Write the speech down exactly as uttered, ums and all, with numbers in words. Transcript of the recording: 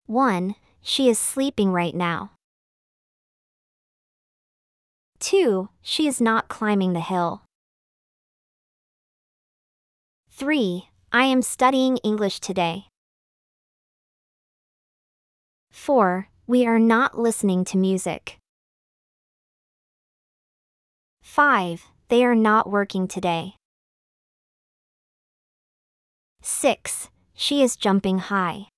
one. She is sleeping right now. two. She is not climbing the hill. three. I am studying English today. four. We are not listening to music. five. They are not working today. six. She is jumping high.